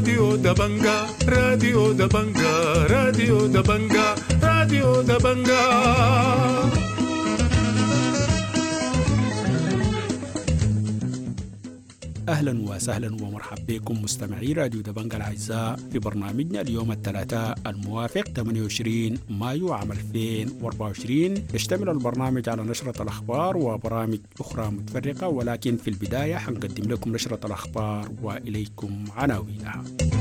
راديو دبنجا راديو دبنجا راديو دبنجا راديو دبنجا. أهلا وسهلا ومرحبا بكم مستمعي راديو دبنجا الأعزاء في برنامجنا اليوم الثلاثاء الموافق 28 مايو عام 2024. يشتمل البرنامج على نشرة الأخبار وبرامج أخرى متفرقة، ولكن في البداية حنقدم لكم نشرة الأخبار وإليكم عناوينها.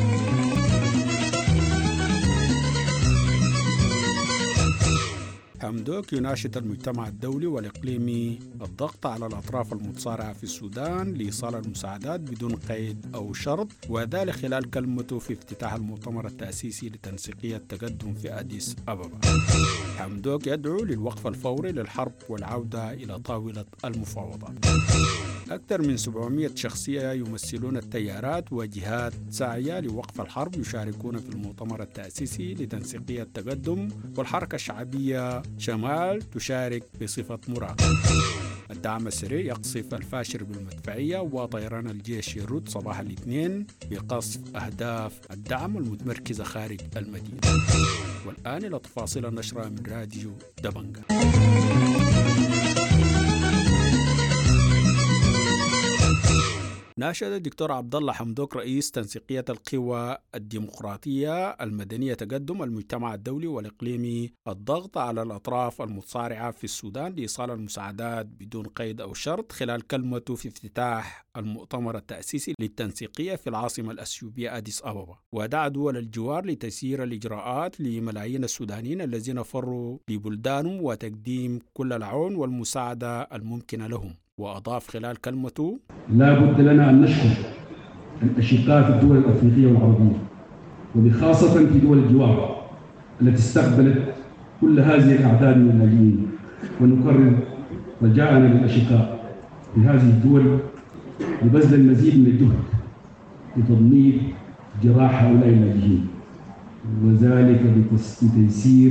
حمدوك يناشد المجتمع الدولي والإقليمي الضغط على الأطراف المتصارعة في السودان لإيصال المساعدات بدون قيد أو شرط، وذلك خلال كلمته في افتتاح المؤتمر التأسيسي لتنسيقية التقدم في أديس أبابا. حمدوك يدعو للوقف الفوري للحرب والعودة إلى طاولة المفاوضات. أكثر من 700 شخصية يمثلون التيارات وجهات ساعية لوقف الحرب يشاركون في المؤتمر التأسيسي لتنسيقية التقدم، والحركة الشعبية شمال تشارك بصفة مراقب. الدعم السريع يقصف الفاشر بالمدفعية، وطيران الجيش يرد صباح الاثنين بقصف أهداف الدعم المتمركزة خارج المدينة. والآن إلى تفاصيل النشرة من راديو دبنجا. ناشد الدكتور عبد الله حمدوك رئيس تنسيقية القوى الديمقراطية المدنية تقدم المجتمع الدولي والإقليمي الضغط على الأطراف المتصارعة في السودان لإيصال المساعدات بدون قيد أو شرط خلال كلمته في افتتاح المؤتمر التأسيسي للتنسيقية في العاصمة الأثيوبية أديس أبابا، ودعا دول الجوار لتسيير الإجراءات لملايين السودانيين الذين فروا لبلدانهم وتقديم كل العون والمساعدة الممكنة لهم. وأضاف خلال كلمته: لا بد لنا أن نشكر الأشقاء في الدول الأفريقية والعربية، وبخاصة في دول الجوار التي استقبلت كل هذه الأعداد من اللاجئين، ونكرر رجاءنا للأشقاء في هذه الدول لبذل المزيد من الجهد لتضميد جراح هؤلاء اللاجئين، وذلك بتيسير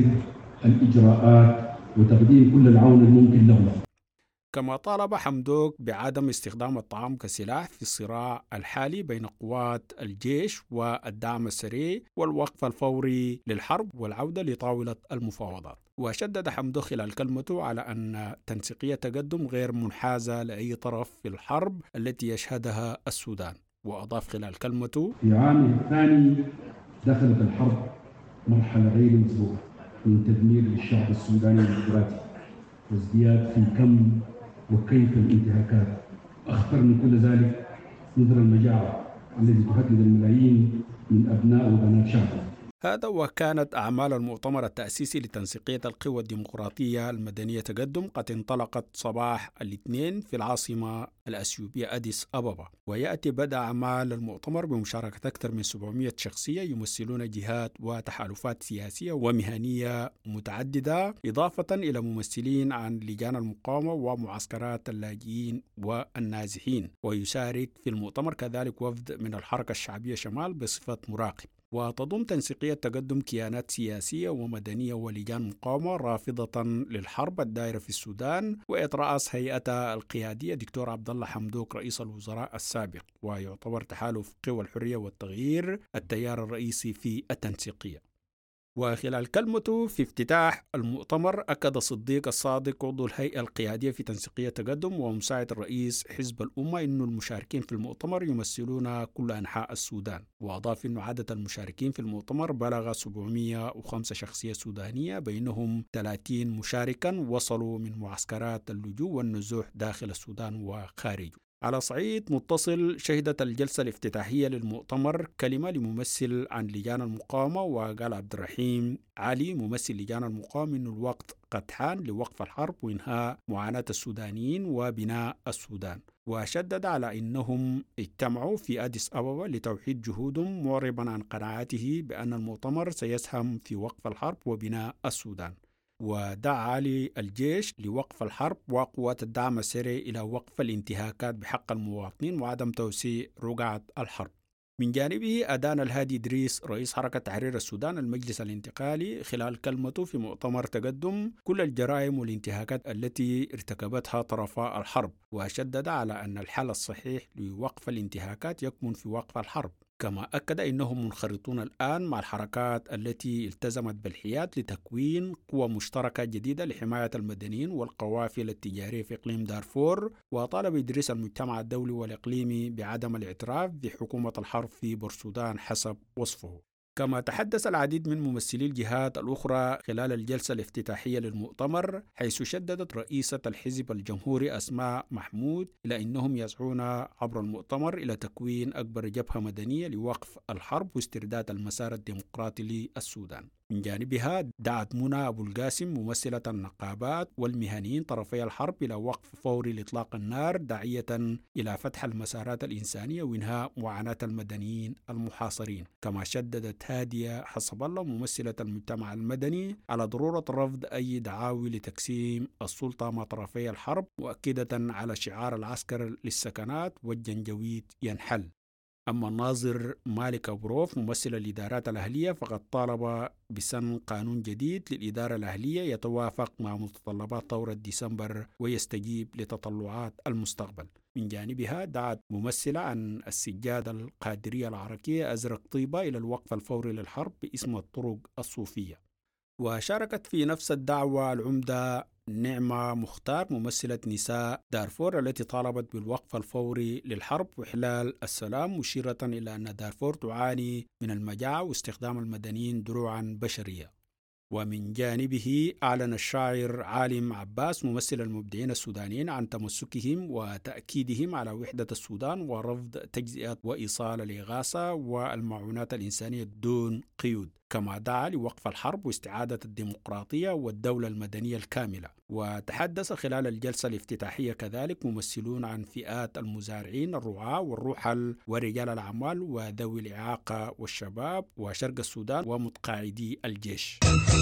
الإجراءات وتقديم كل العون الممكن لهم. كما طالب حمدوك بعدم استخدام الطعام كسلاح في الصراع الحالي بين قوات الجيش والدعم السريع، والوقف الفوري للحرب والعودة لطاولة المفاوضات. وشدد حمدوك خلال كلمته على أن تنسيقية تقدم غير منحازة لأي طرف في الحرب التي يشهدها السودان. وأضاف خلال كلمته: في عامه الثاني دخلت الحرب مرحلة غير مسبوقة من تدمير للشعب السوداني الديمقراطي وازدياد في كم وكيف الانتهاكات. أخطر من كل ذلك نذر المجاعة التي تهدد الملايين من أبناء وبنات شعبه. هذا وكانت أعمال المؤتمر التأسيسي لتنسيقية القوى الديمقراطية المدنية تقدم قد انطلقت صباح الاثنين في العاصمة الأثيوبية أديس أبابا، ويأتي بدء أعمال المؤتمر بمشاركة أكثر من 700 شخصية يمثلون جهات وتحالفات سياسية ومهنية متعددة، إضافة إلى ممثلين عن لجان المقاومة ومعسكرات اللاجئين والنازحين. ويشارك في المؤتمر كذلك وفد من الحركة الشعبية شمال بصفة مراقب. وتضم تنسيقية تقدم كيانات سياسية ومدنية ولجان مقاومة رافضة للحرب الدائرة في السودان، ويترأس هيئتها القيادية دكتور عبد الله حمدوك رئيس الوزراء السابق، ويعتبر تحالف قوى الحرية والتغيير التيار الرئيسي في التنسيقية. وخلال كلمته في افتتاح المؤتمر أكد صديق الصادق عضو الهيئة القيادية في تنسيقية تقدم ومساعد الرئيس حزب الأمة أن المشاركين في المؤتمر يمثلون كل أنحاء السودان. وأضاف أن عدد المشاركين في المؤتمر بلغ 705 شخصية سودانية، بينهم 30 مشاركا وصلوا من معسكرات اللجوء والنزوح داخل السودان وخارجه. على صعيد متصل، شهدت الجلسة الافتتاحية للمؤتمر كلمة لممثل عن لجان المقاومة، وقال عبد الرحيم علي ممثل لجان المقاومة أن الوقت قد حان لوقف الحرب وإنهاء معاناة السودانيين وبناء السودان. وشدد على أنهم اجتمعوا في أديس أبابا لتوحيد جهودهم، معربا عن قناعته بأن المؤتمر سيسهم في وقف الحرب وبناء السودان. ودعا الجيش لوقف الحرب وقوات الدعم السريع إلى وقف الانتهاكات بحق المواطنين وعدم توسيع رقعة الحرب. من جانبه أدان الهادي إدريس رئيس حركة تحرير السودان المجلس الانتقالي خلال كلمته في مؤتمر تقدم كل الجرائم والانتهاكات التي ارتكبتها طرفا الحرب، وشدد على أن الحل الصحيح لوقف الانتهاكات يكمن في وقف الحرب. كما أكد أنهم منخرطون الآن مع الحركات التي التزمت بالحياد لتكوين قوى مشتركة جديدة لحماية المدنيين والقوافل التجارية في إقليم دارفور، وطالب إدريس المجتمع الدولي والإقليمي بعدم الاعتراف بحكومة الحرب في بورسودان حسب وصفه. كما تحدث العديد من ممثلي الجهات الأخرى خلال الجلسة الافتتاحية للمؤتمر، حيث شددت رئيسة الحزب الجمهوري أسماء محمود إلى أنهم يسعون عبر المؤتمر إلى تكوين أكبر جبهة مدنية لوقف الحرب واسترداد المسار الديمقراطي للسودان. من جانبها دعت منى أبو القاسم ممثلة النقابات والمهنيين طرفي الحرب إلى وقف فوري لإطلاق النار، داعية إلى فتح المسارات الإنسانية وإنهاء معاناة المدنيين المحاصرين. كما شددت هادية حسب الله ممثلة المجتمع المدني على ضرورة رفض أي دعاوي لتقسيم السلطة مع طرفي الحرب، مؤكدة على شعار العسكر للسكنات والجنجويد ينحل. أما الناظر مالك أبروف ممثل الإدارات الأهلية فقد طالب بسن قانون جديد للإدارة الأهلية يتوافق مع متطلبات ثورة ديسمبر ويستجيب لتطلعات المستقبل. من جانبها دعت ممثلة عن السجادة القادرية العرقية أزرق طيبة إلى الوقف الفوري للحرب باسم الطرق الصوفية. وشاركت في نفس الدعوة العمدة نعمة مختار ممثلة نساء دارفور التي طالبت بالوقف الفوري للحرب وإحلال السلام، مشيرة إلى أن دارفور تعاني من المجاعة واستخدام المدنيين دروعا بشرية. ومن جانبه أعلن الشاعر عالم عباس ممثل المبدعين السودانيين عن تمسكهم وتأكيدهم على وحدة السودان ورفض تجزئة وإيصال الإغاثة والمعونات الإنسانية دون قيود. كما دعا لوقف الحرب واستعادة الديمقراطية والدولة المدنية الكاملة. وتحدث خلال الجلسة الافتتاحية كذلك ممثلون عن فئات المزارعين، الرعاة والرحل ورجال الأعمال وذوي الإعاقة والشباب وشرق السودان ومتقاعدي الجيش.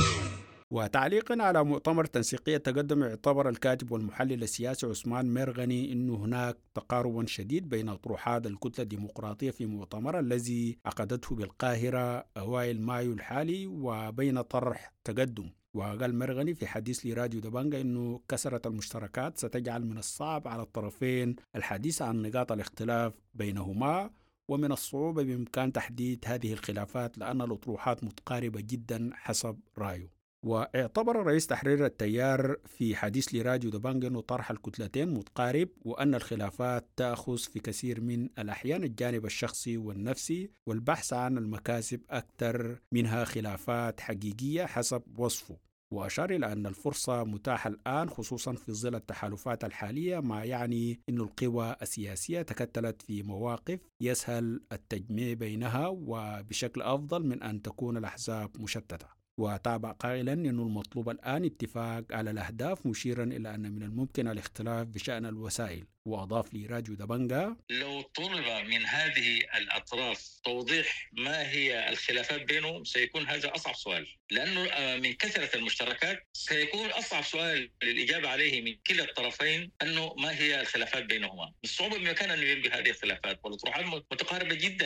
وتعليقا على مؤتمر تنسيقية التقدم، اعتبر الكاتب والمحلل السياسي عثمان مرغني أن هناك تقارب شديد بين أطروحات الكتلة الديمقراطية في مؤتمر الذي عقدته بالقاهرة أوائل مايو الحالي وبين طرح تقدم. وقال مرغني في حديث لراديو دبنجة أنه كثرة المشتركات ستجعل من الصعب على الطرفين الحديث عن نقاط الاختلاف بينهما، ومن الصعوبة بإمكان تحديد هذه الخلافات لأن الأطروحات متقاربة جدا حسب رأيه. واعتبر رئيس تحرير التيار في حديث لراديو دبنجة أنه طرح الكتلتين متقارب، وأن الخلافات تأخذ في كثير من الأحيان الجانب الشخصي والنفسي والبحث عن المكاسب أكثر منها خلافات حقيقية حسب وصفه. وأشار إلى أن الفرصة متاحة الآن خصوصا في ظل التحالفات الحالية، ما يعني أن القوى السياسية تكتلت في مواقف يسهل التجميع بينها وبشكل أفضل من أن تكون الأحزاب مشتتة. وتابع قائلا أن المطلوب الآن اتفاق على الأهداف، مشيرا إلى أن من الممكن الاختلاف بشأن الوسائل. وأضاف لي راديو دبنجة: لو طلب من هذه الأطراف توضيح ما هي الخلافات بينهم سيكون هذا أصعب سؤال، لأنه من كثرة المشتركات سيكون أصعب سؤال للإجابة عليه من كلا الطرفين أنه ما هي الخلافات بينهما. بالصعوبة بمكان أن يلغي هذه الخلافات والأطروحات متقاربة جدا.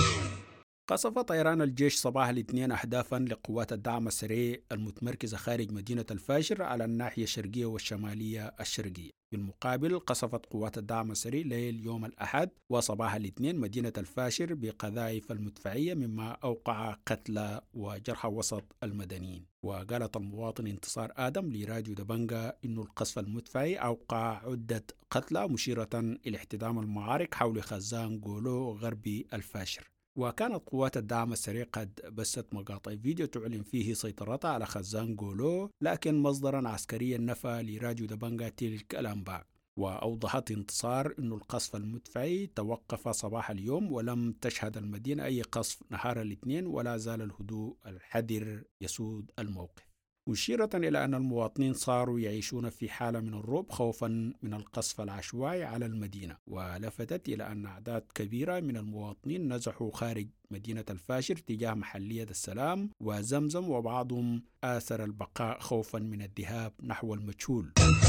قصف طيران الجيش صباح الاثنين أهدافا لقوات الدعم السريع المتمركزة خارج مدينة الفاشر على الناحية الشرقية والشمالية الشرقية. بالمقابل قصفت قوات الدعم السريع ليل يوم الأحد وصباح الاثنين مدينة الفاشر بقذائف المدفعية، مما أوقع قتلى وجرحى وسط المدنيين. وقالت المواطن انتصار آدم لراديو دبنجة إنه القصف المدفعي أوقع عدة قتلى، مشيرة إلى احتدام المعارك حول خزان جولو غربي الفاشر. وكانت قوات الدعم السريع قد بثت مقاطع فيديو تعلن فيه سيطرتها على خزان جولو، لكن مصدرا عسكريا نفى لراديو دبنجة تلك الأنباء. وأوضحت انتصار أن القصف المدفعي توقف صباح اليوم ولم تشهد المدينة أي قصف نهار الاثنين، ولا زال الهدوء الحذر يسود الموقف، مشيرة إلى أن المواطنين صاروا يعيشون في حالة من الرعب خوفا من القصف العشوائي على المدينة. ولفتت إلى أن أعداد كبيرة من المواطنين نزحوا خارج مدينة الفاشر تجاه محلية السلام وزمزم، وبعضهم آثر البقاء خوفا من الذهاب نحو المجهول.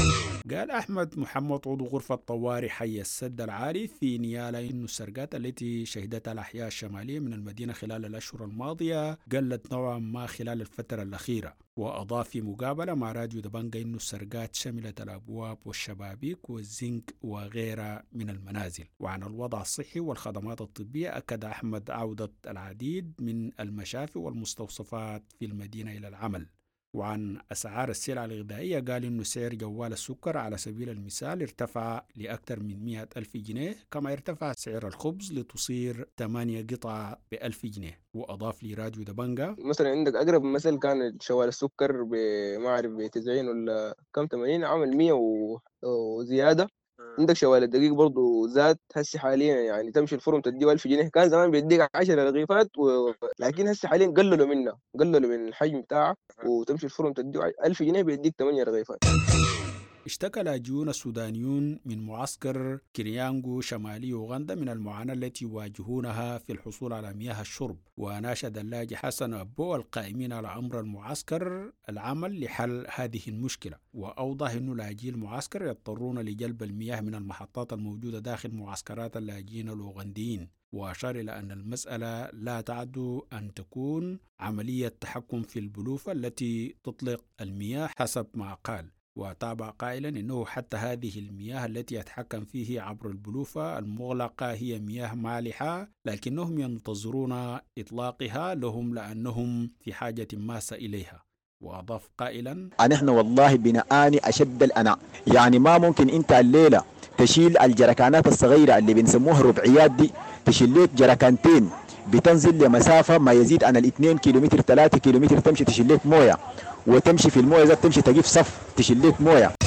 قال أحمد محمد عضو غرفة طوارئ حي السد العالي في نيالا إن السرقات التي شهدتها الأحياء الشمالية من المدينة خلال الأشهر الماضية قلت نوعا ما خلال الفترة الأخيرة. وأضاف في مقابلة مع راديو دبنجة إن السرقات شملت الأبواب والشبابيك والزنك وغيرها من المنازل. وعن الوضع الصحي والخدمات الطبية أكد أحمد عودة العديد من المشافي والمستوصفات في المدينة إلى العمل. وعن أسعار السلع الغذائية قال إنه سعر جوال السكر على سبيل المثال ارتفع لأكثر من 100,000 جنيه، كما ارتفع سعر الخبز لتصير 8 قطع ب1000 جنيه. وأضاف لي راديو دبنجة مثلا عندك أقرب مثل كان شوال السكر ما أعرف ب90 ولا كم 80 عمل 100 وزيادة. عندك شوال الدقيق برضو زاد هسي حاليا، يعني تمشي الفرن تديه 1000 جنيه، كان زمان بيديك 10 رغيفات لكن هسي حاليا قللوا من الحجم بتاعه، وتمشي الفرن تديه 1000 جنيه بيديك 8 رغيفات. اشتكى لاجئون السودانيون من معسكر كريانغو شمالي أوغندا من المعاناة التي يواجهونها في الحصول على مياه الشرب. وناشد اللاجئ حسن أبو القائمين على أمر المعسكر العمل لحل هذه المشكلة. وأوضح أن لاجئي المعسكر يضطرون لجلب المياه من المحطات الموجودة داخل معسكرات اللاجئين الأوغنديين. وأشار إلى أن المسألة لا تعد أن تكون عملية تحكم في البلوفة التي تطلق المياه حسب ما قال. وتابع قائلا إنه حتى هذه المياه التي يتحكم فيه عبر البلوفة المغلقة هي مياه مالحة، لكنهم ينتظرون إطلاقها لهم لأنهم في حاجة ماسة إليها. وأضاف قائلا: نحن والله بنعاني أشد الأناء، يعني ما ممكن أنت الليلة تشيل الجركانات الصغيرة اللي بنسموها ربعيات دي، تشيل لك جركانتين بتنزل لمسافة ما يزيد عن 2 كيلومتر 3 كيلومتر، تمشي تشيل لك موية، وتمشي في الموية ذات تمشي تجيب صف تشيل لك موية.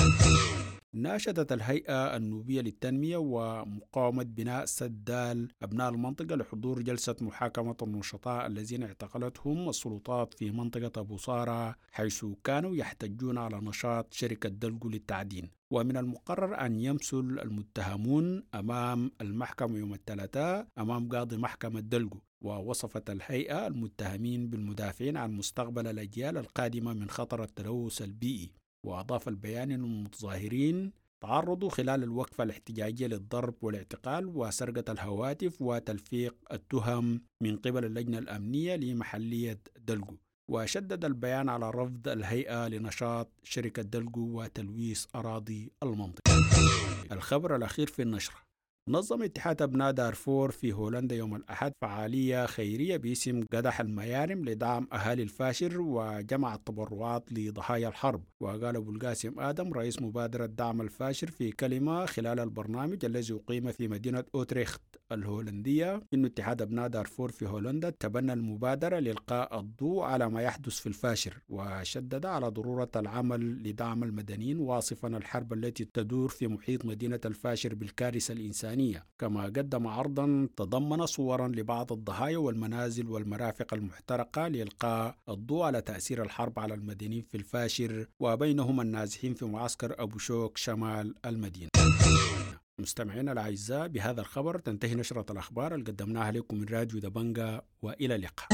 ناشدت الهيئة النوبية للتنمية ومقاومة بناء سدال أبناء المنطقة لحضور جلسة محاكمة النشطاء الذين اعتقلتهم السلطات في منطقة أبو صارة، حيث كانوا يحتجون على نشاط شركة دلجو للتعدين. ومن المقرر أن يمثل المتهمون أمام المحكمة يوم الثلاثاء أمام قاضي محكمة دلجو. ووصفت الهيئة المتهمين بالمدافعين عن مستقبل الأجيال القادمة من خطر التلوث البيئي. وأضاف البيان أن المتظاهرين تعرضوا خلال الوقفة الاحتجاجية للضرب والاعتقال وسرقة الهواتف وتلفيق التهم من قبل اللجنة الأمنية لمحلية دلجو. وشدد البيان على رفض الهيئة لنشاط شركة دلجو وتلويث أراضي المنطقة. الخبر الأخير في النشرة: نظم اتحاد أبناء دارفور في هولندا يوم الأحد فعالية خيرية باسم قدح الميارم لدعم أهالي الفاشر وجمع التبرعات لضحايا الحرب. وقال أبو القاسم آدم رئيس مبادرة دعم الفاشر في كلمة خلال البرنامج الذي أقيم في مدينة أوتريخت الهولندية إن اتحاد أبناء دارفور في هولندا تبنى المبادرة لإلقاء الضوء على ما يحدث في الفاشر، وشدد على ضرورة العمل لدعم المدنيين، واصفا الحرب التي تدور في محيط مدينة الفاشر بالكارثة الإنسانية. كما قدم عرضا تضمن صورا لبعض الضحايا والمنازل والمرافق المحترقة لإلقاء الضوء على تأثير الحرب على المدنيين في الفاشر وبينهم النازحين في معسكر أبو شوك شمال المدينة. مستمعينا الأعزاء، بهذا الخبر تنتهي نشرة الأخبار اللي قدمناها لكم من راديو دبنجة، وإلى اللقاء.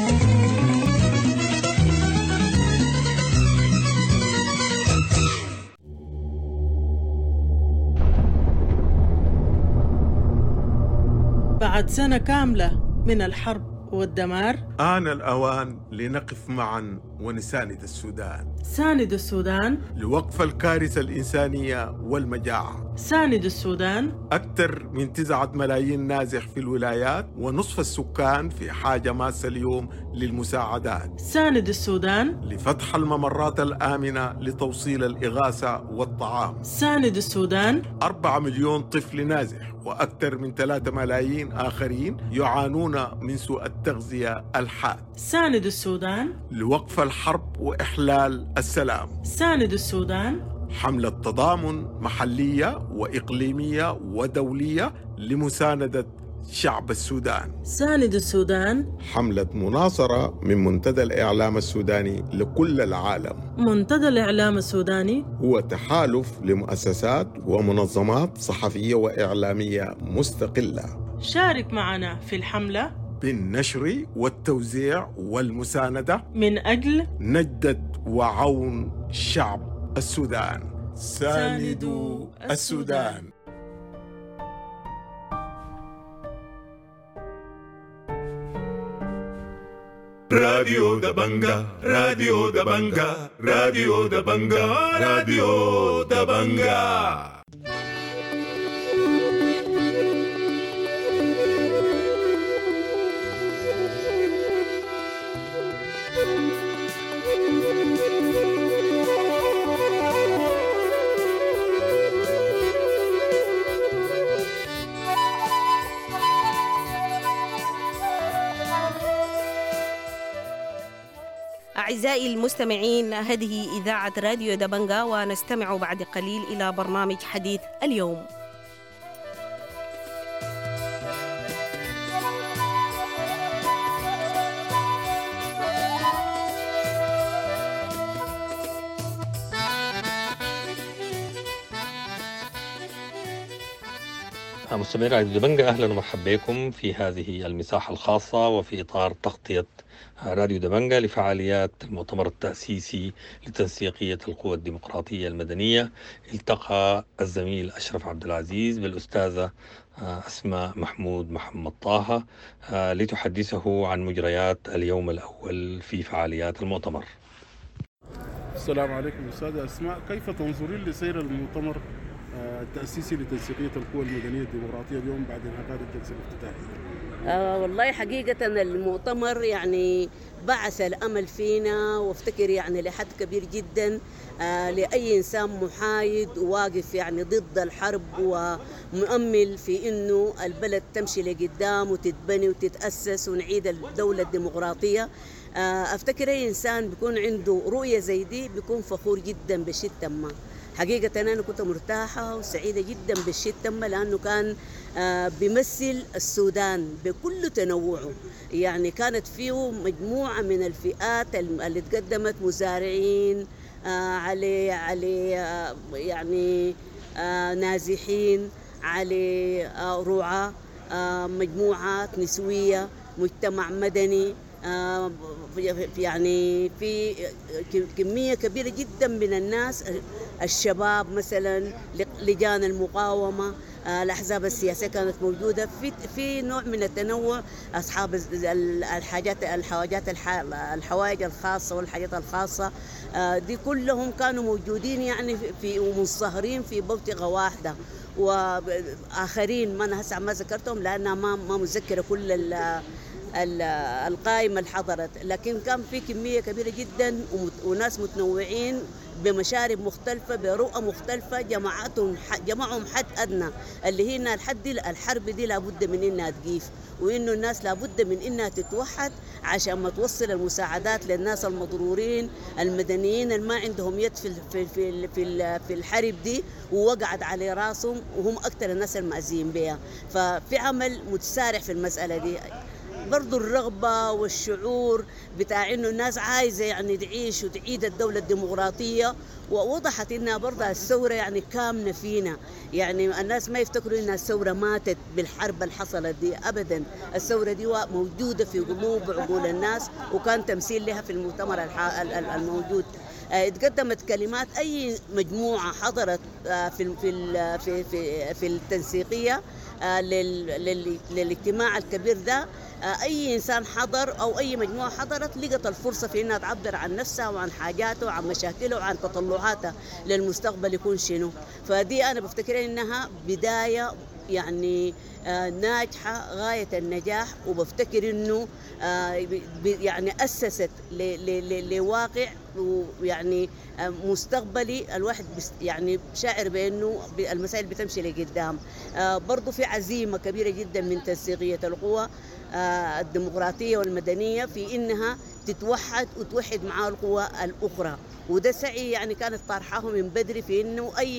بعد سنة كاملة من الحرب والدمار آن الأوان لنقف معا ونساند السودان. ساند السودان لوقف الكارثة الإنسانية والمجاعة. ساند السودان. أكثر من 9 ملايين نازح في الولايات ونصف السكان في حاجة ماسة اليوم للمساعدات. ساند السودان. لفتح الممرات الآمنة لتوصيل الإغاثة والطعام. ساند السودان. 4 مليون طفل نازح وأكثر من 3 ملايين آخرين يعانون من سوء التغذية الحاد. ساند السودان. لوقف الحرب وإحلال السلام. ساند السودان. حملة تضامن محلية وإقليمية ودولية لمساندة شعب السودان. ساند السودان. حملة مناصرة من منتدى الإعلام السوداني لكل العالم. منتدى الإعلام السوداني هو تحالف لمؤسسات ومنظمات صحفية وإعلامية مستقلة. شارك معنا في الحملة بالنشر والتوزيع والمساندة من أجل نجدة وعون شعب السودان. ساندوا السودان. راديو دبنجا راديو دبنجا راديو دبنجا راديو دبنجا. أعزائي المستمعين، هذه إذاعة راديو دبنجا، ونستمع بعد قليل إلى برنامج حديث اليوم. مستمعين راديو دبنجا، أهلا ومرحبا بكم في هذه المساحة الخاصة وفي إطار تغطية راديو دبنجا لفعاليات المؤتمر التأسيسي لتنسيقية القوى الديمقراطية المدنية. التقى الزميل أشرف عبد العزيز بالأستاذة أسماء محمد طه لتحدثه عن مجريات اليوم الأول في فعاليات المؤتمر. السلام عليكم أستاذة أسماء، كيف تنظرين لسير المؤتمر التأسيسي لتنسيقية القوى المدنية الديمقراطية اليوم بعد انعقاد الجلسة الافتتاحية؟ والله حقيقة المؤتمر يعني بعث الأمل فينا، وافتكر يعني لحد كبير جدا لأي إنسان محايد وواقف يعني ضد الحرب ومؤمل في إنه البلد تمشي لقدام وتتبني وتتأسس ونعيد الدولة الديمقراطية. أفتكر أي إنسان بيكون عنده رؤية زي دي بيكون فخور جدا بالشيء تم. حقيقة أنا كنت مرتاحة وسعيدة جدا بالشيء تم، لأنه كان بيمثل السودان بكل تنوعه. يعني كانت فيه مجموعة من الفئات اللي تقدمت، مزارعين على يعني نازحين، على رعاة، مجموعات نسوية، مجتمع مدني، يعني في كمية كبيرة جدا من الناس، الشباب مثلا، لجان المقاومة، الأحزاب السياسية كانت موجودة، في نوع من التنوع، أصحاب الحوائج الخاصة والحاجات الخاصة دي كلهم كانوا موجودين يعني في ومنصهرين في بوتقة واحدة. وآخرين ما أنا هسه ما ذكرتهم لأنها ما مذكرة كل القائمة اللي حضرت، لكن كان في كمية كبيرة جدا وناس متنوعين بمشارب مختلفة، برؤى مختلفة، جمعهم حد أدنى اللي هنا الحرب دي لابد من إنها تقيف، وإنه الناس لابد من إنها تتوحد عشان ما توصل المساعدات للناس المضرورين المدنيين اللي ما عندهم يد في الحرب دي ووقعت على راسهم، وهم أكثر الناس المأذيين بها. ففي عمل متسارع في المسألة دي. برضو الرغبة والشعور بتاع إنه الناس عايزة يعني تعيش وتعيد الدولة الديمقراطية، ووضحت إنها برضو الثورة يعني كامنة فينا. يعني الناس ما يفتكروا إنها الثورة ماتت بالحرب اللي حصلت دي، أبدا. الثورة دي موجودة في قلوب وعقول الناس، وكان تمثيل لها في المؤتمر الموجود. اتقدمت كلمات أي مجموعة حضرت في التنسيقية للاجتماع الكبير ده. أي إنسان حضر أو أي مجموعة حضرت لقت الفرصة في إنها تعبر عن نفسها وعن حاجاته وعن مشاكله وعن تطلعاتها للمستقبل يكون شنو. فدي أنا بفتكر إنها بداية يعني ناجحة غاية النجاح، وبفتكر إنه يعني أسست لواقع ويعني مستقبلي الواحد يعني شاعر بأنه المسائل بتمشي لقدام. برضو في عزيمة كبيرة جدا من تنسيقية القوى الديمقراطية والمدنية في إنها تتوحد وتوحد مع القوى الأخرى، وده سعي يعني كانت طرحه من بدري في إنه أي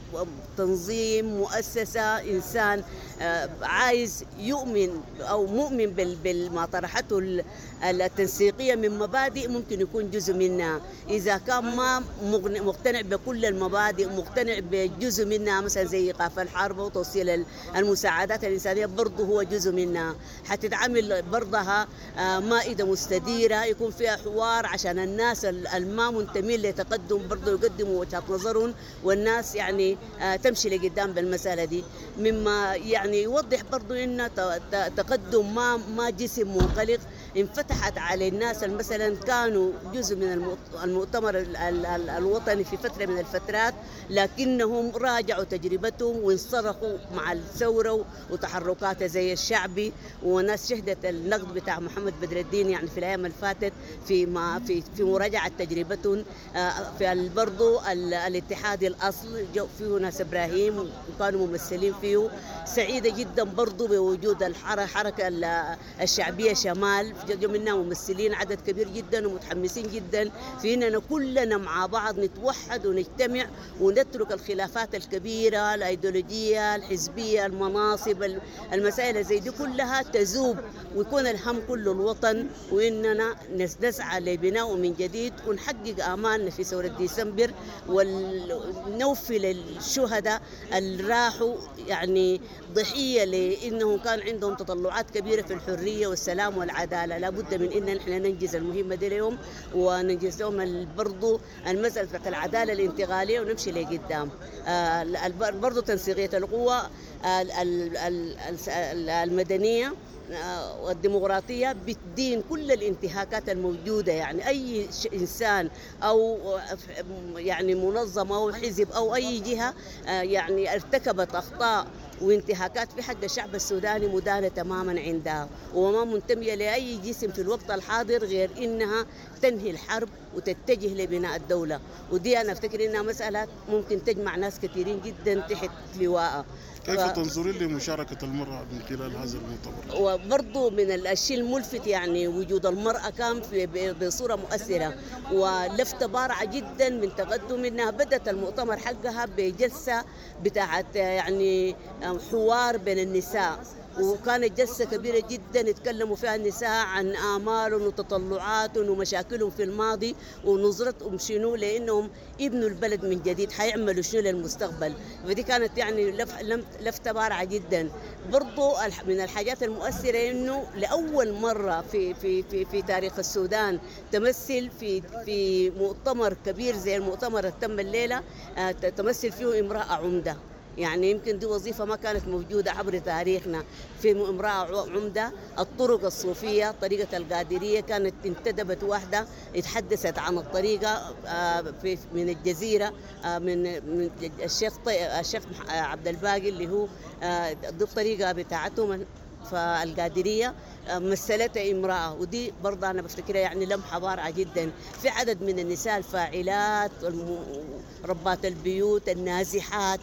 تنظيم مؤسسة إنسان عايز يؤمن أو مؤمن بالما طرحته التنسيقية من مبادئ ممكن يكون جزء منها. إذا كان ما مقتنع بكل المبادئ، مقتنع بجزء منها مثلا زي إيقاف الحرب وتوصيل المساعدات الإنسانية، برضه هو جزء منها. حتتعمل برضها مائدة مستديرة يكون فيها حوار عشان الناس الما منتمين لتقدم برضه يقدموا وجهة نظرهم، والناس يعني تمشي لقدام بالمسألة دي. مما يعني يوضح برضه إن تقدم ما جسم منقلق انفتحت على الناس مثلا كانوا جزء من المؤتمر الوطني في فترة من الفترات، لكنهم راجعوا تجربتهم وانصرخوا مع الثورة وتحركات زي الشعبي، وناس شهدت النقد بتاع محمد بدر الدين يعني في الأيام اللي فاتت في مراجعة تجربتهم. في برضو الاتحاد الأصل فيه ناس إبراهيم وكانوا ممثلين فيه. سعيدة جدا برضو بوجود الحركة الشعبية شمال، جو منها ممثلين عدد كبير جدا ومتحمسين جدا في اننا كلنا مع بعض نتوحد ونجتمع ونترك الخلافات الكبيرة الايديولوجية الحزبية المناصب المسائل زي دي كلها تذوب، ويكون الهم كله الوطن، واننا نسعى لبناء من جديد ونحقق امالنا في ثورة ديسمبر، ونوفي للشهداء اللي راحوا يعني ضحية لانهم كان عندهم تطلعات كبيرة في الحرية والسلام والعدالة. لابد من ان احنا ننجز المهمة دي لهم وننجز لهم برضو المسألة بتاعت العدالة الانتقالية ونمشي لقدام. برضو تنسيقية القوى المدنية والديمقراطية بتدين كل الانتهاكات الموجودة، يعني أي إنسان أو يعني منظمة أو حزب أو أي جهة يعني ارتكبت أخطاء وانتهاكات في حق الشعب السوداني مدانة تماما عندها، وما منتمية لأي جسم في الوقت الحاضر غير إنها تنهي الحرب وتتجه لبناء الدولة. ودي أنا أفتكر إنها مسألة ممكن تجمع ناس كثيرين جدا تحت لواء. كيف تنظرين لمشاركة المرأة من خلال هذا المؤتمر؟ وبرضو من الشيء الملفت يعني وجود المرأة كان بصورة مؤثرة ولفتة بارعة جدا من تقدم إنها بدأت المؤتمر حقها بجلسة بتاعت يعني حوار بين النساء، وكانت جلسة كبيرة جدا يتكلموا فيها النساء عن آمالهم وتطلعاتهم ومشاكلهم في الماضي ونظرتهم شنو لأنهم يبنوا البلد من جديد، حيعملوا شنو للمستقبل. فدي كانت يعني لفتة بارعة جدا. برضو من الحاجات المؤثرة إنه لأول مرة في تاريخ السودان تمثل في مؤتمر كبير زي المؤتمر التم الليلة تمثل فيه امرأة عمدة. يعني يمكن دي وظيفة ما كانت موجودة عبر تاريخنا، في امرأة عمدة. الطرق الصوفية طريقة القادرية كانت انتدبت واحدة اتحدثت عن الطريقة من الجزيرة من الشيخ عبد الباقي اللي هو دي الطريقة بتاعتهم فالقادرية مثلتها امرأة، ودي برضه أنا بفتكرها يعني لمحة بارعة جدا. في عدد من النساء الفاعلات ربات البيوت النازحات،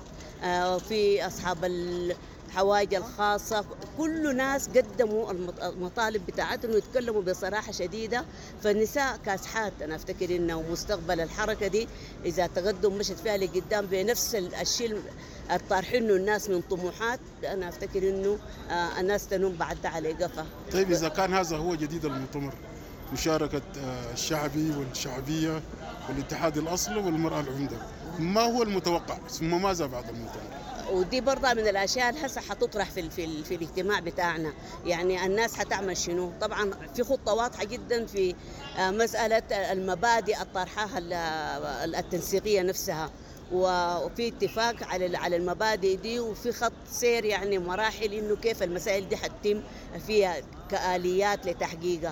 في أصحاب الحوائج الخاصة، كل ناس قدموا المطالب بتاعتهم ويتكلموا بصراحة شديدة. فالنساء كاسحات، أنا أفتكر إنه مستقبل الحركة دي إذا تقدم مشت فيها لقدام بنفس الشيء الطارحينه الناس من طموحات، أنا أفتكر إنه الناس تنوم بعد على قفا. طيب إذا كان هذا هو جديد المؤتمر، مشاركة الشعبي والشعبية والاتحاد الأصل والمرأة العمدة، ما هو المتوقع ثم ماذا بعد المؤتمر؟ ودي برضه من الاشياء اللي هسه حتطرح في الاجتماع بتاعنا. يعني الناس حتعمل شنو؟ طبعا في خطه واضحه جدا في مساله المبادئ الطرحها التنسيقيه نفسها، وفي اتفاق على المبادئ دي، وفي خط سير يعني مراحل انه كيف المسائل دي حتتم فيها كآليات لتحقيقها.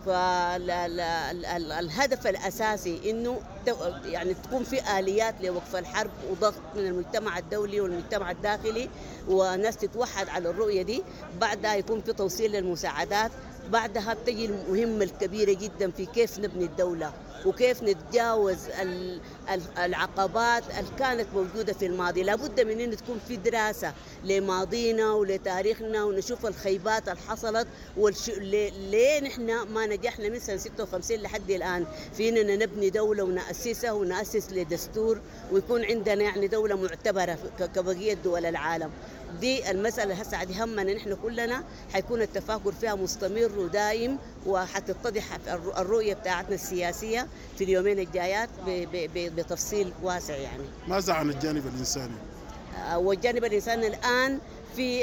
فالهدف الأساسي إنه يعني تكون في آليات لوقف الحرب وضغط من المجتمع الدولي والمجتمع الداخلي، وناس تتوحد على الرؤية دي. بعدها يكون في توصيل للمساعدات بعدها بتجي المهمة الكبيرة جدا في كيف نبني الدولة وكيف نتجاوز العقبات اللي كانت موجودة في الماضي. لابد من أن تكون في دراسة لماضينا ولتاريخنا ونشوف الخيبات اللي حصلت ليه نحن ما نجحنا من سنة 56 لحد الآن في أننا نبني دولة ونأسسها ونأسس لدستور ويكون عندنا يعني دولة معتبرة كبقية دول العالم. دي المسألة هسه عاد همنا نحن كلنا، حيكون التفاكر فيها مستمر ودائم، وحتتضح الرؤية بتاعتنا السياسية في اليومين الجايات بتفصيل واسع. يعني ماذا عن الجانب الإنساني؟ والجانب الإنساني الآن في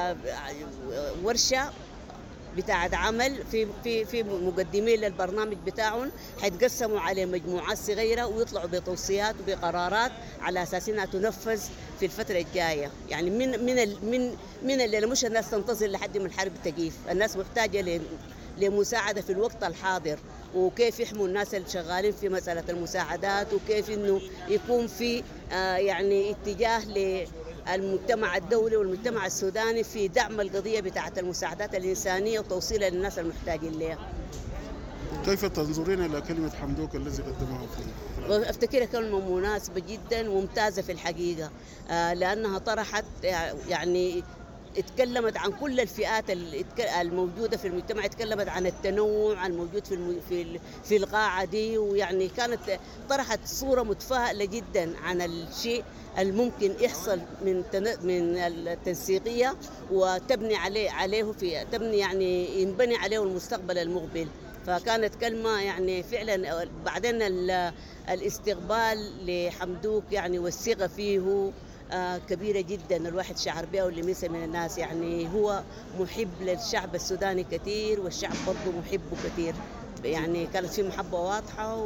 ورشة بتاعت عمل في مقدمين للبرنامج بتاعهم، حيتقسموا على مجموعات صغيرة ويطلعوا بتوصيات وبقرارات على أساس انها تنفذ في الفترة الجاية. يعني من اللي مش الناس تنتظر لحد ما الحرب تقيف، الناس محتاجة لمساعدة في الوقت الحاضر، وكيف يحموا الناس اللي شغالين في مسألة المساعدات، وكيف انه يكون في يعني اتجاه المجتمع الدولي والمجتمع السوداني في دعم القضية بتاعت المساعدات الإنسانية وتوصيلها للناس المحتاجين لها. كيف تنظرين إلى كلمة حمدوك الذي قدمها فيه؟ أفتكرها كلمة مناسبة جدا وممتازة في الحقيقة، لأنها طرحت يعني اتكلمت عن كل الفئات الموجودة في المجتمع، اتكلمت عن التنوع الموجود في القاعة دي، ويعني كانت طرحت صورة متفائلة جدا عن الشيء الممكن يحصل من التنسيقية وتبني عليه تبني يعني ينبني عليه المستقبل المقبل. فكانت كلمة يعني فعلا بعدين الاستقبال لحمدوك يعني والثقة فيه كبيرة جدا، الواحد شعر بها واللي من الناس. يعني هو محب للشعب السوداني كثير والشعب برضه محبه كثير، يعني كانت في محبة واضحة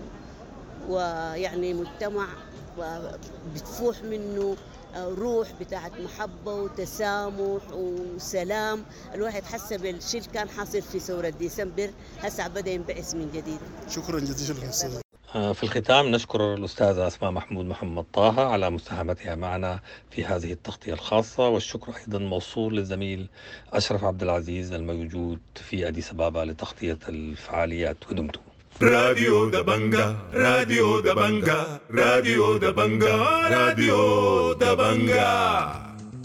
ويعني مجتمع بتفوح منه روح بتاعت محبة وتسامح وسلام. الواحد حس بالشيء اللي كان حاصل في ثورة ديسمبر هسه بدأ ينبعث من جديد. شكرا جزيلا أستاذ. في الختام نشكر الأستاذة أسماء محمود محمد طه على مساهمتها معنا في هذه التغطية الخاصة، والشكر أيضا موصول للزميل أشرف عبد العزيز الموجود في أديس أبابا لتغطية الفعاليات. ودمتم. راديو دبنجا راديو دبنجا راديو دبنجا راديو دبنجا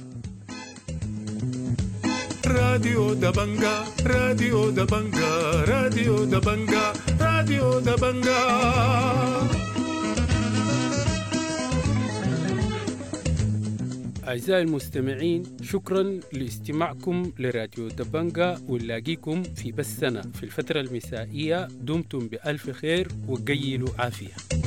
راديو دبنجا راديو دبنجا راديو دبنجا راديو دبنجا. أعزائي المستمعين، شكرا لاستماعكم لراديو دبنجا، ونلاقيكم في بثنا في الفترة المسائية. دمتم بألف خير وقيلوا عافية.